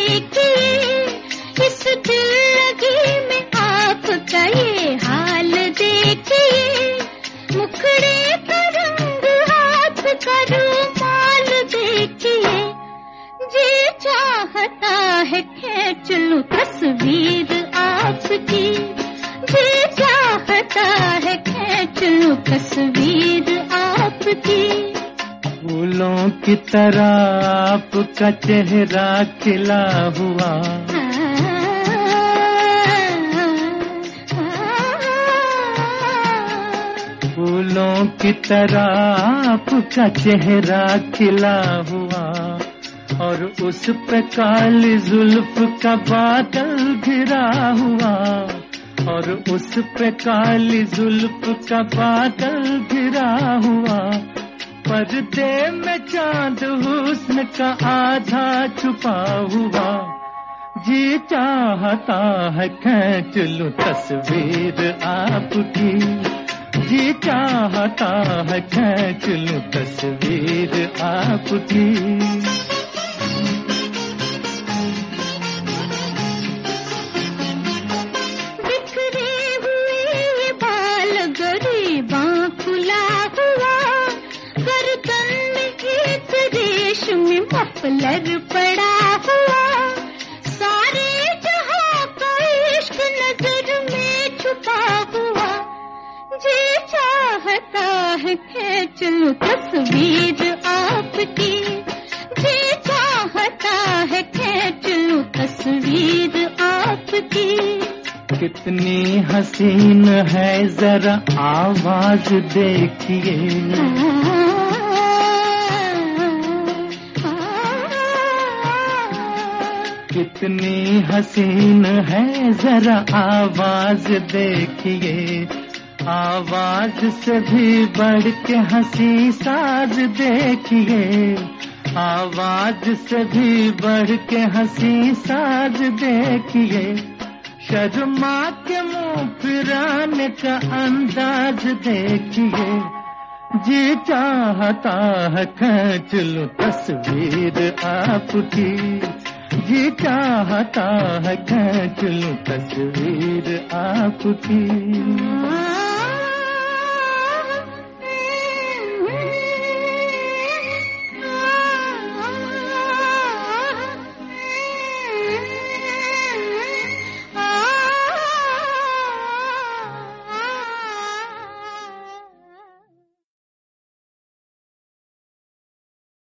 देखिए, इस दिल लगी में आपका ये हाल देखिए, मुखड़े का रंग हाथ का रुमाल देखिए, जी चाहता है खींच लूं तस्वीर आपकी, जी चाहता है खींच लूं तस्वीर आपकी। फूलों की तरह आपका चेहरा खिला हुआ, फूलों की तरह आपका चेहरा खिला हुआ, और उस पे काली जुल्फ का बादल घिरा हुआ, और उस पे काली जुल्फ का बादल घिरा हुआ, पर्दे में चांद हुस्न का आधा छुपा हुआ, जी चाहता है खींच लूं तस्वीर आपकी, जी चाहता है खींच लूं तस्वीर आपकी। बिखरे हुए बाल गरीबां खुला हुआ, गर्दन में एक रेशमी मफलर पड़ा हुआ, सारे जहां का इश्क नजर में छुपा हुआ, जी चाहता है खींच लूं तस्वीर आपकी, जी चाहता है खींच लूं तस्वीर आपकी। कितनी हसीन है जरा आवाज देखिए, कितनी हसीन है जरा आवाज देखिए, आवाज से भी बढ़ के हंसी साज देखिए, आवाज से भी बढ़ के हंसी साज देखिए, शर्मा के मुंह फिराने का अंदाज देखिए, जी चाहता है खींच लूं तस्वीर आपकी, जी चाहता है खींच लूं तस्वीर आपकी।